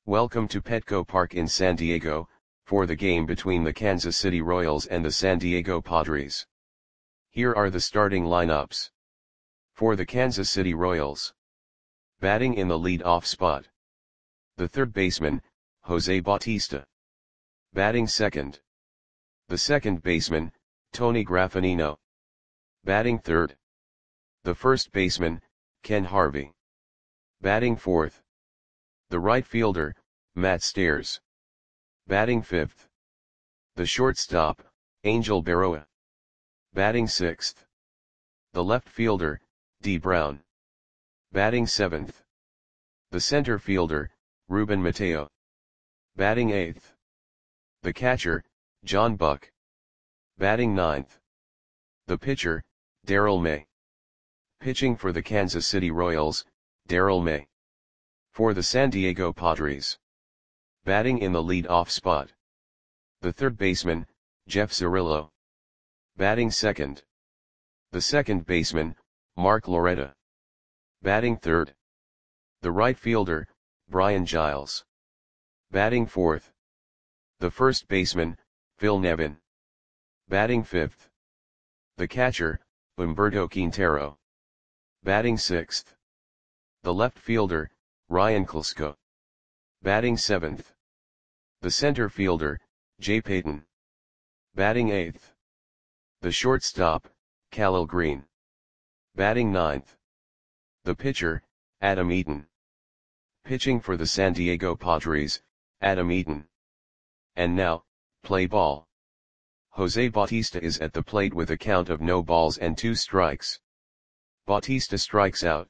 Welcome to Petco Park in San Diego, for the game between the Kansas City Royals and the San Diego Padres. Here are the starting lineups. For the Kansas City Royals. Batting in the lead-off spot. The third baseman, Jose Bautista. Batting second. The second baseman, Tony Graffagnino. Batting third. The first baseman, Ken Harvey. Batting fourth. The right fielder, Matt Stairs. Batting fifth. The shortstop, Angel Berroa. Batting sixth. The left fielder, Dee Brown. Batting seventh. The center fielder, Ruben Mateo. Batting eighth. The catcher, John Buck. Batting ninth. The pitcher, Darrell May. Pitching for the Kansas City Royals, Darrell May. For the San Diego Padres. Batting in the lead-off spot. The third baseman, Jeff Cirillo. Batting second. The second baseman, Mark Loretta. Batting third. The right fielder, Brian Giles. Batting fourth. The first baseman, Phil Nevin. Batting fifth. The catcher, Humberto Quintero. Batting sixth. The left fielder, Ryan Klesko. Batting seventh. The center fielder, Jay Payton. Batting eighth. The shortstop, Khalil Green. Batting ninth. The pitcher, Adam Eaton. Pitching for the San Diego Padres, Adam Eaton. And now, play ball. Jose Bautista is at the plate with a count of no balls and 2 strikes. Bautista strikes out.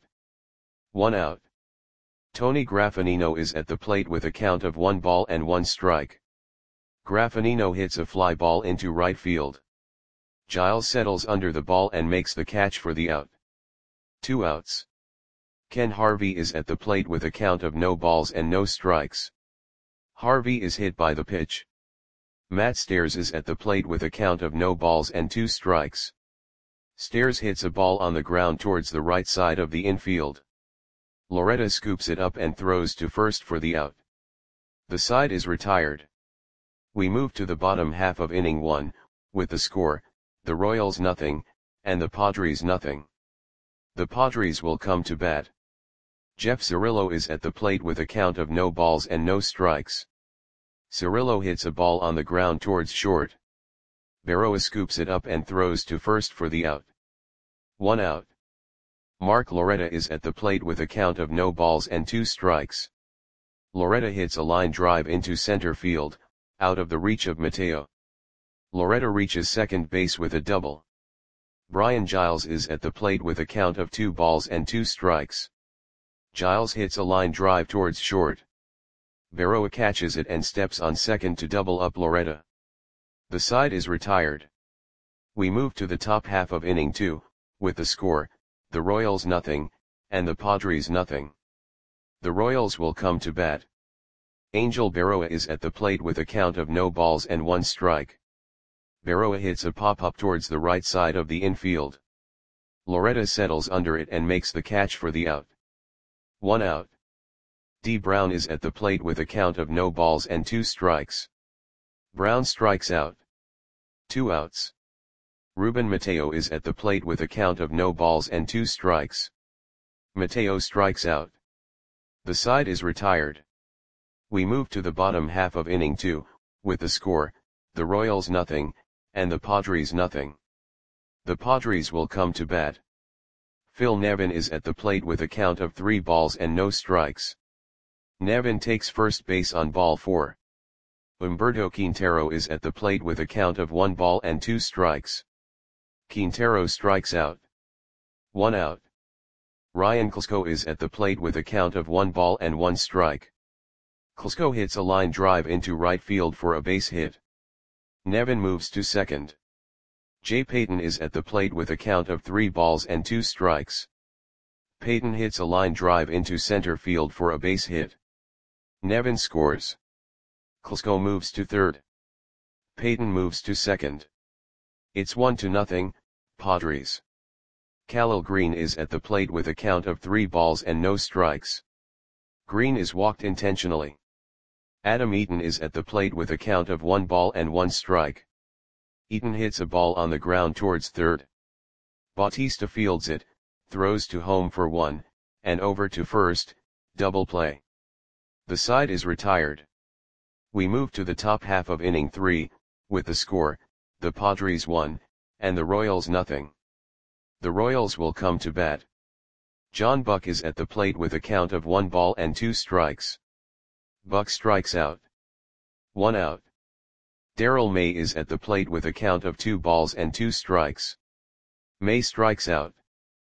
1 out. Tony Graffagnino is at the plate with a count of 1 ball and 1 strike. Graffagnino hits a fly ball into right field. Giles settles under the ball and makes the catch for the out. 2 outs. Ken Harvey is at the plate with a count of no balls and no strikes. Harvey is hit by the pitch. Matt Stairs is at the plate with a count of no balls and 2 strikes. Stairs hits a ball on the ground towards the right side of the infield. Loretta scoops it up and throws to first for the out. The side is retired. We move to the bottom half of inning 1, with the score, the Royals nothing, and the Padres nothing. The Padres will come to bat. Jeff Cirillo is at the plate with a count of no balls and no strikes. Cirillo hits a ball on the ground towards short. Berroa scoops it up and throws to first for the out. 1 out. Mark Loretta is at the plate with a count of no balls and 2 strikes. Loretta hits a line drive into center field, out of the reach of Mateo. Loretta reaches second base with a double. Brian Giles is at the plate with a count of 2 balls and 2 strikes. Giles hits a line drive towards short. Berroa catches it and steps on second to double up Loretta. The side is retired. We move to the top half of inning 2, with the score, the Royals nothing, and the Padres nothing. The Royals will come to bat. Angel Berroa is at the plate with a count of no balls and 1 strike. Berroa hits a pop-up towards the right side of the infield. Loretta settles under it and makes the catch for the out. 1 out. Dee Brown is at the plate with a count of no balls and 2 strikes. Brown strikes out. 2 outs. Ruben Mateo is at the plate with a count of no balls and 2 strikes. Mateo strikes out. The side is retired. We move to the bottom half of inning 2, with the score, the Royals nothing, and the Padres nothing. The Padres will come to bat. Phil Nevin is at the plate with a count of 3 balls and no strikes. Nevin takes first base on ball 4. Humberto Quintero is at the plate with a count of 1 ball and 2 strikes. Quintero strikes out. 1 out. Ryan Klesko is at the plate with a count of 1 ball and 1 strike. Klesko hits a line drive into right field for a base hit. Nevin moves to second. Jay Payton is at the plate with a count of 3 balls and 2 strikes. Payton hits a line drive into center field for a base hit. Nevin scores. Klesko moves to third. Payton moves to second. It's 1-0, Padres. Khalil Green is at the plate with a count of 3 balls and no strikes. Green is walked intentionally. Adam Eaton is at the plate with a count of 1 ball and 1 strike. Eaton hits a ball on the ground towards third. Bautista fields it, throws to home for 1, and over to first, double play. The side is retired. We move to the top half of inning 3, with the score, the Padres 1, and the Royals nothing. The Royals will come to bat. John Buck is at the plate with a count of 1 ball and 2 strikes. Buck strikes out. 1 out. Darrell May is at the plate with a count of 2 balls and 2 strikes. May strikes out.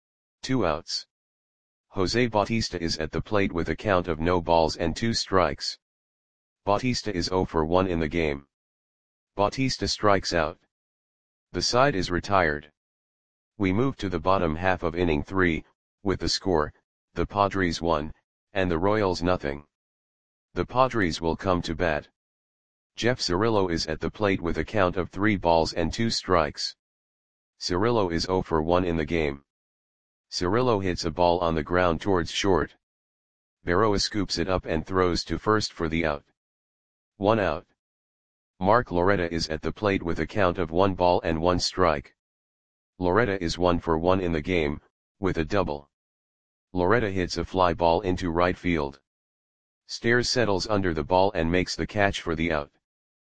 2 outs. Jose Bautista is at the plate with a count of no balls and 2 strikes. Bautista is 0 for 1 in the game. Bautista strikes out. The side is retired. We move to the bottom half of inning 3, with the score, the Padres 1, and the Royals nothing. The Padres will come to bat. Jeff Cirillo is at the plate with a count of 3 balls and 2 strikes. Cirillo is 0 for 1 in the game. Cirillo hits a ball on the ground towards short. Berroa scoops it up and throws to first for the out. 1 out. Mark Loretta is at the plate with a count of 1 ball and 1 strike. Loretta is 1 for 1 in the game, with a double. Loretta hits a fly ball into right field. Stairs settles under the ball and makes the catch for the out.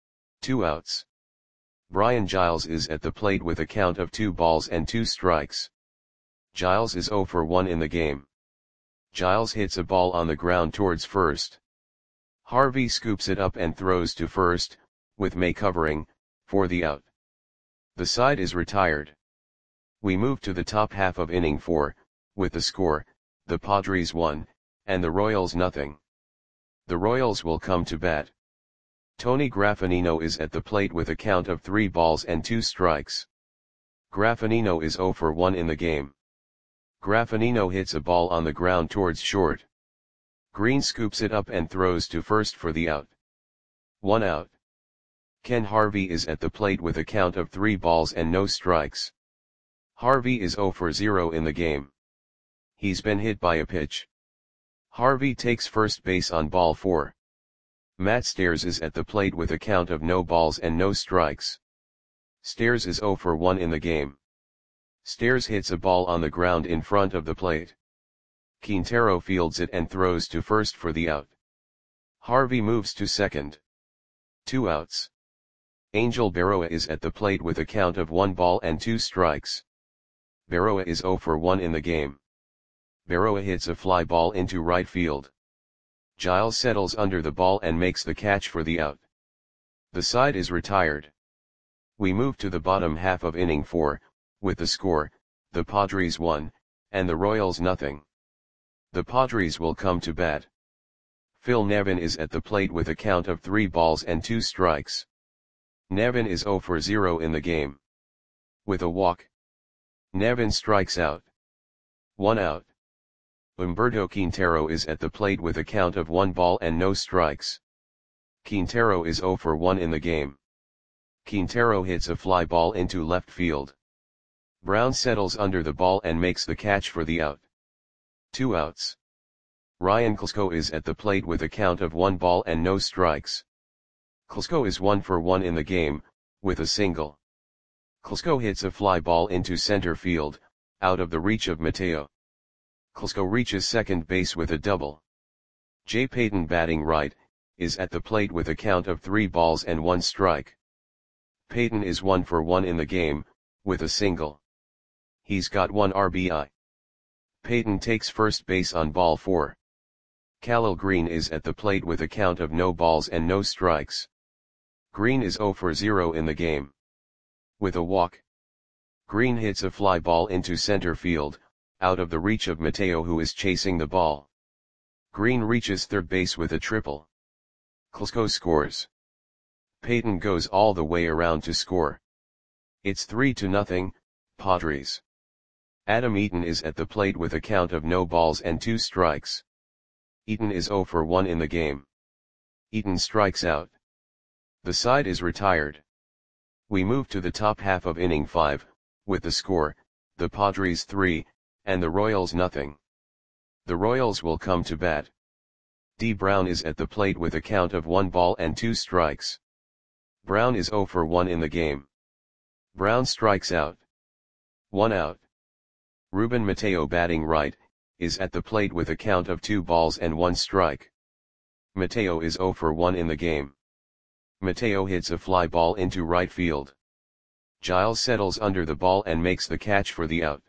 2 outs. Brian Giles is at the plate with a count of 2 balls and 2 strikes. Giles is 0 for 1 in the game. Giles hits a ball on the ground towards first. Harvey scoops it up and throws to first, with May covering, for the out. The side is retired. We move to the top half of inning 4, with the score, the Padres 1, and the Royals nothing. The Royals will come to bat. Tony Graffinino is at the plate with a count of 3 balls and 2 strikes. Graffinino is 0 for 1 in the game. Graffinino hits a ball on the ground towards short. Green scoops it up and throws to first for the out. 1 out. Ken Harvey is at the plate with a count of 3 balls and no strikes. Harvey is 0 for 0 in the game. He's been hit by a pitch. Harvey takes first base on ball 4. Matt Stairs is at the plate with a count of no balls and no strikes. Stairs is 0 for 1 in the game. Stairs hits a ball on the ground in front of the plate. Quintero fields it and throws to first for the out. Harvey moves to second. 2 outs. Angel Berroa is at the plate with a count of 1 ball and 2 strikes. Berroa is 0 for 1 in the game. Berroa hits a fly ball into right field. Giles settles under the ball and makes the catch for the out. The side is retired. We move to the bottom half of inning 4, with the score, the Padres 1, and the Royals nothing. The Padres will come to bat. Phil Nevin is at the plate with a count of 3 balls and 2 strikes. Nevin is 0 for 0 in the game. With a walk, Nevin strikes out. 1 out. Humberto Quintero is at the plate with a count of 1 ball and no strikes. Quintero is 0 for 1 in the game. Quintero hits a fly ball into left field. Brown settles under the ball and makes the catch for the out. 2 outs. Ryan Klesko is at the plate with a count of 1 ball and no strikes. Klesko is 1 for 1 in the game, with a single. Klesko hits a fly ball into center field, out of the reach of Mateo. Klesko reaches second base with a double. Jay Payton, batting right, is at the plate with a count of 3 balls and 1 strike. Payton is 1 for 1 in the game, with a single. He's got 1 RBI. Payton takes first base on ball 4. Khalil Green is at the plate with a count of no balls and no strikes. Green is 0 for 0 in the game. With a walk, Green hits a fly ball into center field, out of the reach of Mateo, who is chasing the ball. Green reaches third base with a triple. Klesko scores. Payton goes all the way around to score. It's 3-0, Padres. Adam Eaton is at the plate with a count of no balls and 2 strikes. Eaton is 0 for 1 in the game. Eaton strikes out. The side is retired. We move to the top half of inning 5, with the score, the Padres 3, and the Royals nothing. The Royals will come to bat. D. Brown is at the plate with a count of 1 ball and 2 strikes. Brown is 0 for 1 in the game. Brown strikes out. 1 out. Ruben Mateo, batting right, is at the plate with a count of 2 balls and 1 strike. Mateo is 0 for 1 in the game. Mateo hits a fly ball into right field. Giles settles under the ball and makes the catch for the out.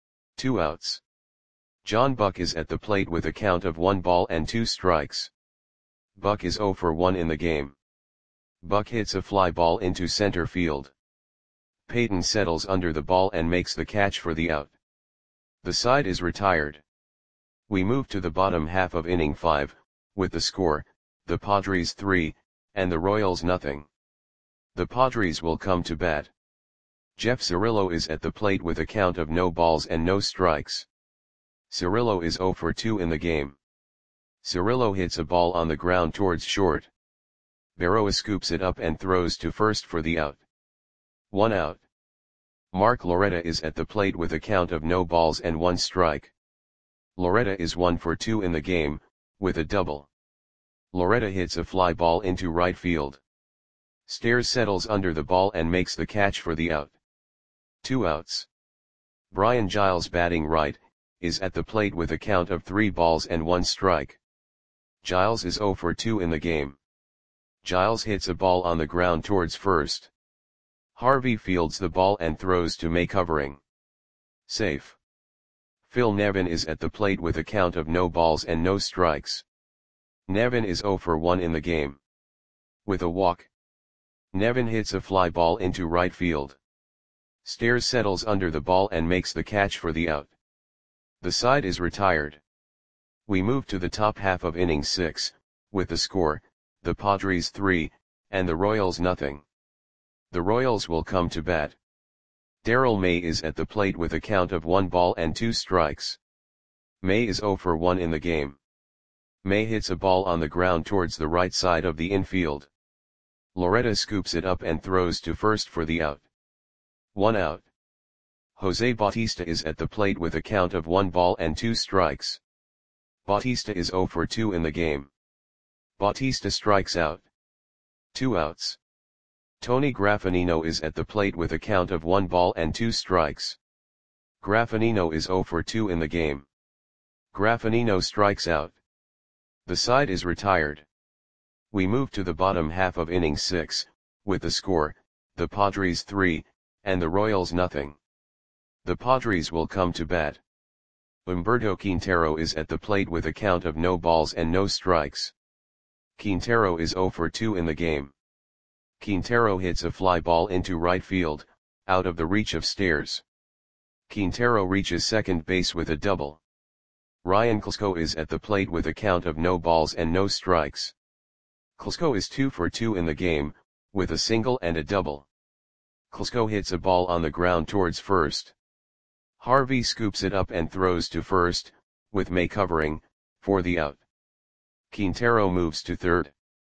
2 outs. John Buck is at the plate with a count of 1 ball and 2 strikes. Buck is 0 for 1 in the game. Buck hits a fly ball into center field. Peyton settles under the ball and makes the catch for the out. The side is retired. We move to the bottom half of inning 5, with the score, the Padres 3, and the Royals nothing. The Padres will come to bat. Jeff Cirillo is at the plate with a count of no balls and no strikes. Cirillo is 0 for 2 in the game. Cirillo hits a ball on the ground towards short. Berroa scoops it up and throws to first for the out. 1 out. Mark Loretta is at the plate with a count of no balls and 1 strike. Loretta is 1 for 2 in the game, with a double. Loretta hits a fly ball into right field. Stairs settles under the ball and makes the catch for the out. 2 outs. Brian Giles, batting right, is at the plate with a count of 3 balls and 1 strike. Giles is 0 for 2 in the game. Giles hits a ball on the ground towards first. Harvey fields the ball and throws to May, covering. Safe. Phil Nevin is at the plate with a count of no balls and no strikes. Nevin is 0 for 1 in the game. With a walk. Nevin hits a fly ball into right field. Stairs settles under the ball and makes the catch for the out. The side is retired. We move to the top half of inning 6, with the score, the Padres 3, and the Royals nothing. The Royals will come to bat. Darrell May is at the plate with a count of 1 ball and 2 strikes. May is 0 for 1 in the game. May hits a ball on the ground towards the right side of the infield. Loretta scoops it up and throws to first for the out. 1 out. Jose Bautista is at the plate with a count of 1 ball and 2 strikes. Bautista is 0 for 2 in the game. Bautista strikes out. 2 outs. Tony Graffinino is at the plate with a count of 1 ball and 2 strikes. Graffinino is 0 for 2 in the game. Graffinino strikes out. The side is retired. We move to the bottom half of inning 6, with the score, the Padres 3, and the Royals nothing. The Padres will come to bat. Humberto Quintero is at the plate with a count of no balls and no strikes. Quintero is 0 for 2 in the game. Quintero hits a fly ball into right field, out of the reach of Stairs. Quintero reaches second base with a double. Ryan Klesko is at the plate with a count of no balls and no strikes. Klesko is 2 for 2 in the game, with a single and a double. Klesko hits a ball on the ground towards first. Harvey scoops it up and throws to first, with May covering, for the out. Quintero moves to third.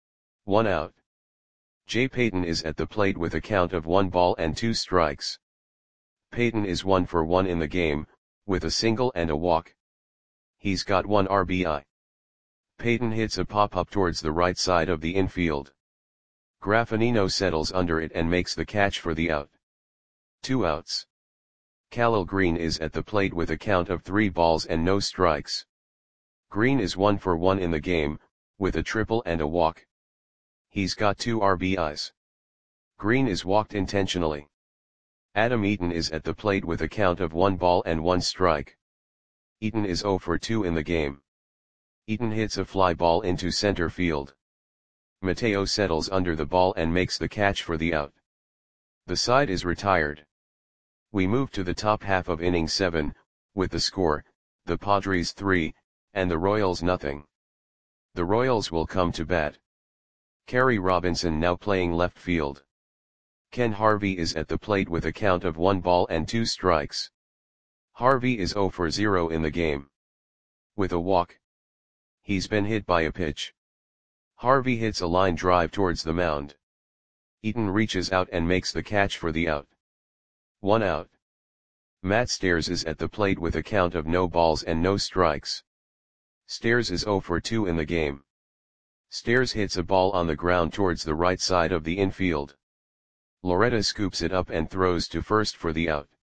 1 out. Jay Payton is at the plate with a count of 1 ball and 2 strikes. Payton is 1 for 1 in the game, with a single and a walk. He's got 1 RBI. Payton hits a pop-up towards the right side of the infield. Graffinino settles under it and makes the catch for the out. 2 outs. Khalil Green is at the plate with a count of 3 balls and no strikes. Green is 1 for 1 in the game, with a triple and a walk. He's got 2 RBIs. Green is walked intentionally. Adam Eaton is at the plate with a count of 1 ball and 1 strike. Eaton is 0 for 2 in the game. Eaton hits a fly ball into center field. Mateo settles under the ball and makes the catch for the out. The side is retired. We move to the top half of inning 7, with the score, the Padres 3, and the Royals nothing. The Royals will come to bat. Kerry Robinson now playing left field. Ken Harvey is at the plate with a count of 1 ball and 2 strikes. Harvey is 0 for 0 in the game. With a walk. He's been hit by a pitch. Harvey hits a line drive towards the mound. Eaton reaches out and makes the catch for the out. 1 out. Matt Stairs is at the plate with a count of no balls and no strikes. Stairs is 0 for 2 in the game. Stairs hits a ball on the ground towards the right side of the infield. Loretta scoops it up and throws to first for the out.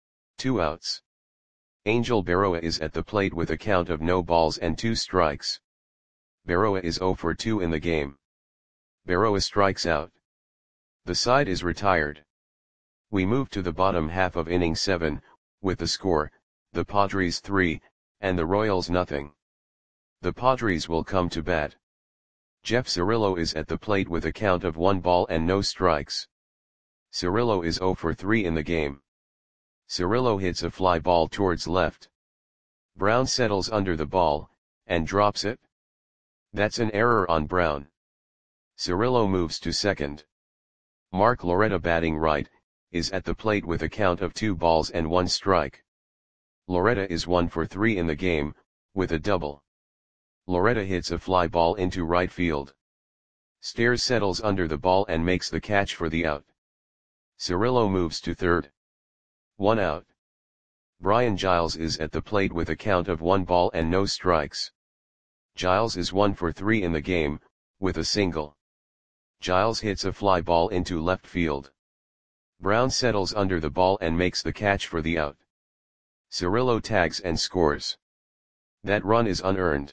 2 outs. Angel Berroa is at the plate with a count of no balls and 2 strikes. Berroa is 0 for 2 in the game. Berroa strikes out. The side is retired. We move to the bottom half of inning 7, with the score, the Padres 3, and the Royals nothing. The Padres will come to bat. Jeff Cirillo is at the plate with a count of 1 ball and no strikes. Cirillo is 0 for 3 in the game. Cirillo hits a fly ball towards left. Brown settles under the ball, and drops it. That's an error on Brown. Cirillo moves to second. Mark Loretta, batting right, is at the plate with a count of 2 balls and 1 strike. Loretta is 1 for 3 in the game, with a double. Loretta hits a fly ball into right field. Stairs settles under the ball and makes the catch for the out. Cirillo moves to third. 1 out. Brian Giles is at the plate with a count of 1 ball and no strikes. Giles is 1 for 3 in the game, with a single. Giles hits a fly ball into left field. Brown settles under the ball and makes the catch for the out. Cirillo tags and scores. That run is unearned.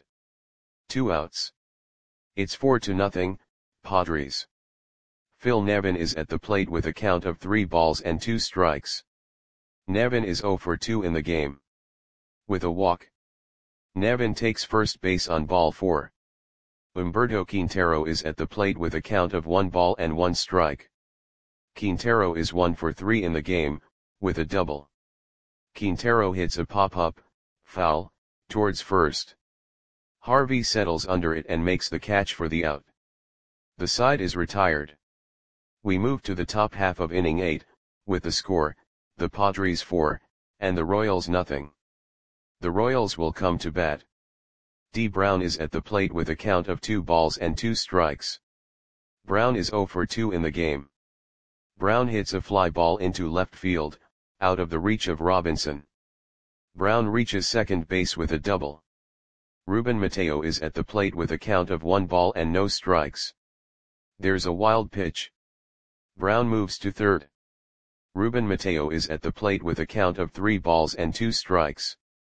2 outs. It's 4-0, Padres. Phil Nevin is at the plate with a count of 3 balls and 2 strikes. Nevin is 0 for 2 in the game. With a walk. Nevin takes first base on ball 4. Humberto Quintero is at the plate with a count of 1 ball and 1 strike. Quintero is 1 for 3 in the game, with a double. Quintero hits a pop-up, foul, towards first. Harvey settles under it and makes the catch for the out. The side is retired. We move to the top half of inning 8, with the score, the Padres 4, and the Royals nothing. The Royals will come to bat. D. Brown is at the plate with a count of 2 balls and 2 strikes. Brown is 0 for 2 in the game. Brown hits a fly ball into left field, out of the reach of Robinson. Brown reaches second base with a double. Ruben Mateo is at the plate with a count of 1 ball and no strikes. There's a wild pitch. Brown moves to third. Ruben Mateo is at the plate with a count of 3 balls and 2 strikes.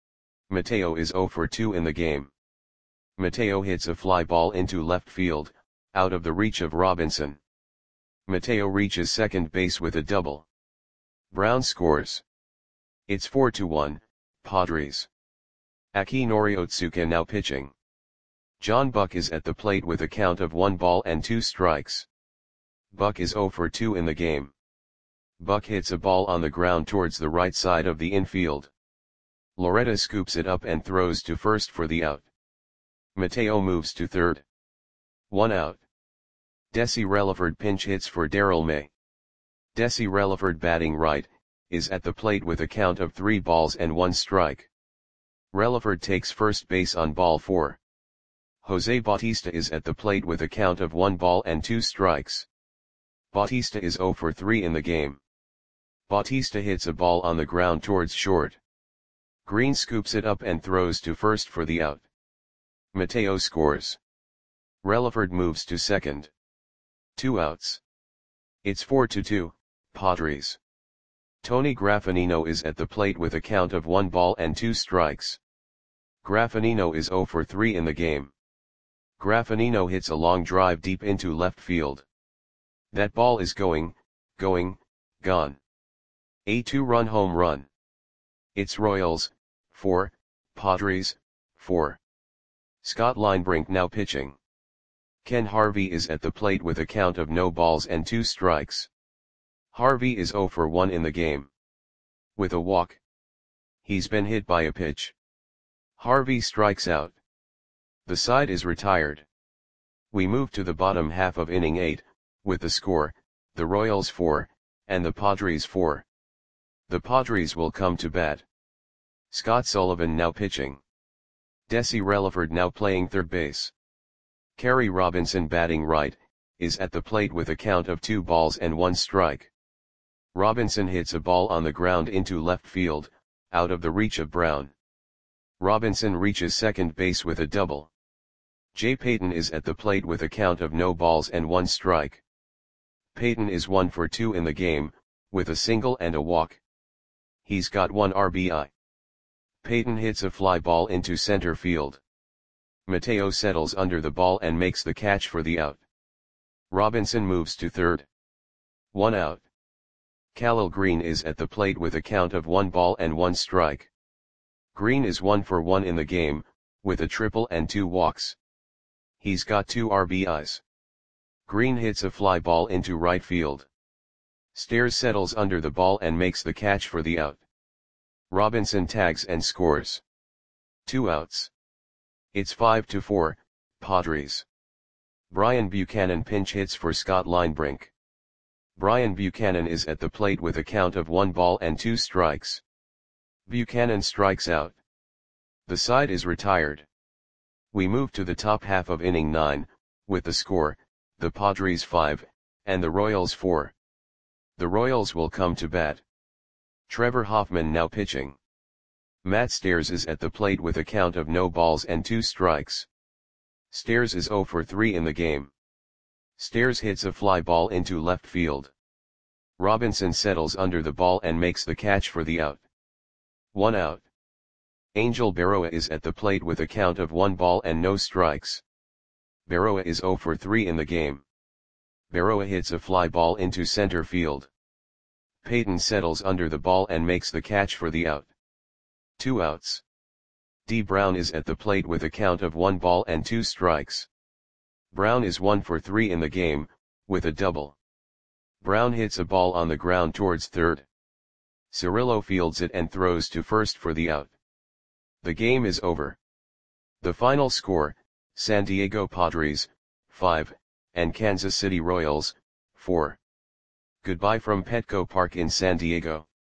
Mateo is 0 for 2 in the game. Mateo hits a fly ball into left field, out of the reach of Robinson. Mateo reaches second base with a double. Brown scores. It's 4-1, Padres. Akinori Otsuka now pitching. John Buck is at the plate with a count of 1 ball and 2 strikes. Buck is 0 for 2 in the game. Buck hits a ball on the ground towards the right side of the infield. Loretta scoops it up and throws to first for the out. Mateo moves to third. 1 out. Desi Relaford pinch hits for Darrell May. Desi Relaford, batting right, is at the plate with a count of 3 balls and 1 strike. Relaford takes first base on ball 4. Jose Bautista is at the plate with a count of 1 ball and 2 strikes. Bautista is 0 for 3 in the game. Bautista hits a ball on the ground towards short. Green scoops it up and throws to first for the out. Mateo scores. Relaford moves to second. 2 outs. It's 4-2, Padres. Tony Graffanino is at the plate with a count of 1 ball and 2 strikes. Graffanino is 0 for 3 in the game. Graffanino hits a long drive deep into left field. That ball is going, gone. A 2-run home run. It's Royals, 4, Padres, 4. Scott Linebrink now pitching. Ken Harvey is at the plate with a count of no balls and 2 strikes. Harvey is 0 for 1 in the game. With a walk. He's been hit by a pitch. Harvey strikes out. The side is retired. We move to the bottom half of inning 8, with the score, the Royals 4, and the Padres 4. The Padres will come to bat. Scott Sullivan now pitching. Desi Relaford now playing third base. Kerry Robinson, batting right, is at the plate with a count of 2 balls and 1 strike. Robinson hits a ball on the ground into left field, out of the reach of Brown. Robinson reaches second base with a double. Jay Payton is at the plate with a count of no balls and 1 strike. Payton is 1 for 2 in the game, with a single and a walk. He's got 1 RBI. Payton hits a fly ball into center field. Mateo settles under the ball and makes the catch for the out. Robinson moves to third. 1 out. Khalil Greene is at the plate with a count of 1 ball and 1 strike. Greene is 1 for 1 in the game, with a triple and 2 walks. He's got 2 RBIs. Greene hits a fly ball into right field. Stairs settles under the ball and makes the catch for the out. Robinson tags and scores. 2 outs. It's 5-4, Padres. Brian Buchanan pinch hits for Scott Linebrink. Brian Buchanan is at the plate with a count of 1 ball and 2 strikes. Buchanan strikes out. The side is retired. We move to the top half of inning 9, with the score, the Padres 5, and the Royals 4. The Royals will come to bat. Trevor Hoffman now pitching. Matt Stairs is at the plate with a count of no balls and 2 strikes. Stairs is 0 for 3 in the game. Stairs hits a fly ball into left field. Robinson settles under the ball and makes the catch for the out. 1 out. Angel Berroa is at the plate with a count of 1 ball and no strikes. Berroa is 0 for 3 in the game. Berroa hits a fly ball into center field. Payton settles under the ball and makes the catch for the out. 2 outs. D. Brown is at the plate with a count of 1 ball and 2 strikes. Brown is 1 for 3 in the game, with a double. Brown hits a ball on the ground towards third. Cirillo fields it and throws to first for the out. The game is over. The final score, San Diego Padres, 5, and Kansas City Royals, 4. Goodbye from Petco Park in San Diego.